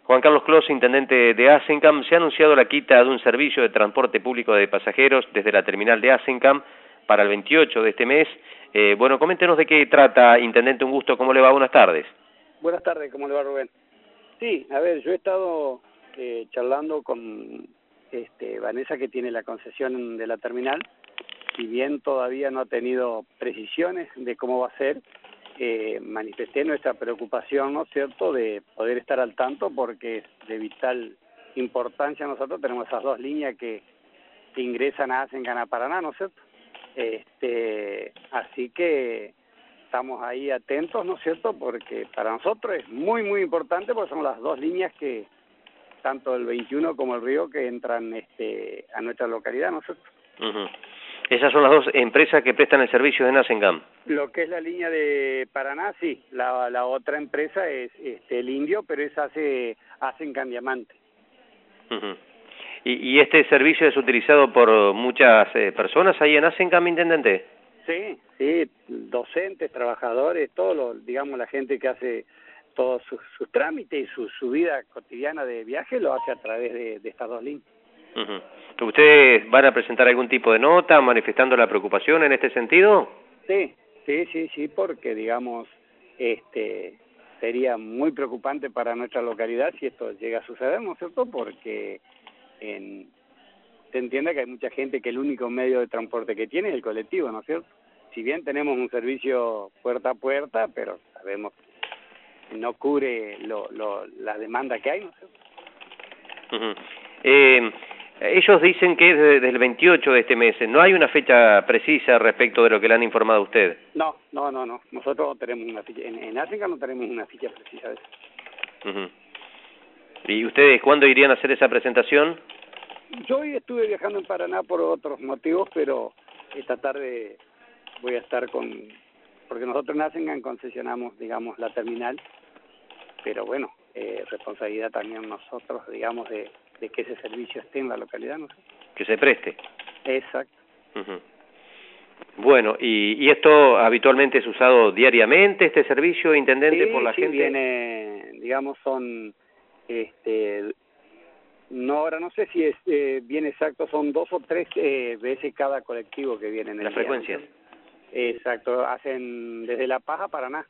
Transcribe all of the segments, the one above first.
Juan Carlos Clos, intendente de Asencam. Se ha anunciado la quita de un servicio de transporte público de pasajeros desde la terminal de Asencam para el 28 de este mes. Bueno, coméntenos de qué trata, intendente, un gusto, ¿cómo le va? Buenas tardes. Buenas tardes, ¿cómo le va, Rubén? Sí, a ver, yo he estado charlando con Vanessa, que tiene la concesión de la terminal. Si bien todavía no ha tenido precisiones de cómo va a ser, manifesté nuestra preocupación, ¿no es cierto?, de poder estar al tanto, porque es de vital importancia. Nosotros tenemos esas dos líneas que ingresan a Asencam, a Paraná, ¿no es cierto? Así que estamos ahí atentos, ¿no es cierto?, porque para nosotros es muy, muy importante, porque son las dos líneas que, tanto el 21 como el Río, que entran a nuestra localidad, ¿no es cierto? Esas son las dos empresas que prestan el servicio en Asencam. Lo que es la línea de Paraná, sí. La otra empresa es el Indio, pero esa hace Asencam Diamante. ¿Y este servicio es utilizado por muchas personas ahí en Asencam, intendente? Sí, docentes, trabajadores, digamos, la gente que hace todos sus trámites y su vida cotidiana de viaje lo hace a través de estas dos líneas. ¿Ustedes van a presentar algún tipo de nota manifestando la preocupación en este sentido? Sí, porque, digamos, sería muy preocupante para nuestra localidad si esto llega a suceder, ¿no es cierto?, porque se entiende que hay mucha gente que el único medio de transporte que tiene es el colectivo, ¿no es cierto? Si bien tenemos un servicio puerta a puerta, pero sabemos que no cubre la demanda que hay, ¿no es cierto? Ellos dicen que es desde el 28 de este mes. ¿No hay una fecha precisa respecto de lo que le han informado a usted? No. Nosotros no tenemos una ficha. En Asencam no tenemos una ficha precisa de eso. ¿Y ustedes cuándo irían a hacer esa presentación? Yo hoy estuve viajando en Paraná por otros motivos, pero esta tarde voy a estar porque nosotros en Asencam concesionamos, digamos, la terminal, pero bueno, responsabilidad también nosotros, digamos, de que ese servicio esté en la localidad, ¿no? Que se preste. Exacto. Bueno, ¿y esto habitualmente es usado diariamente, este servicio, intendente, por la gente? Sí, viene, digamos, son, no, ahora no sé si es bien exacto, son 2 o 3 veces cada colectivo que viene en el ¿Las día, frecuencias? ¿no? Exacto, hacen desde La Paz a Paraná.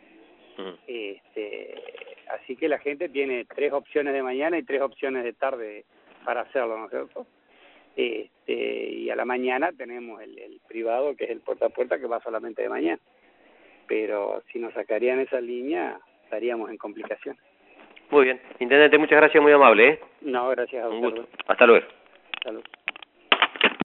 Así que la gente tiene 3 opciones de mañana y 3 opciones de tarde para hacerlo, ¿no es cierto? Y a la mañana tenemos el privado, que es el puerta a puerta, que va solamente de mañana. Pero si nos sacarían esa línea, estaríamos en complicaciones. Muy bien. Intendente, muchas gracias, muy amable, ¿eh? No, gracias a usted. Un gusto. Hasta luego.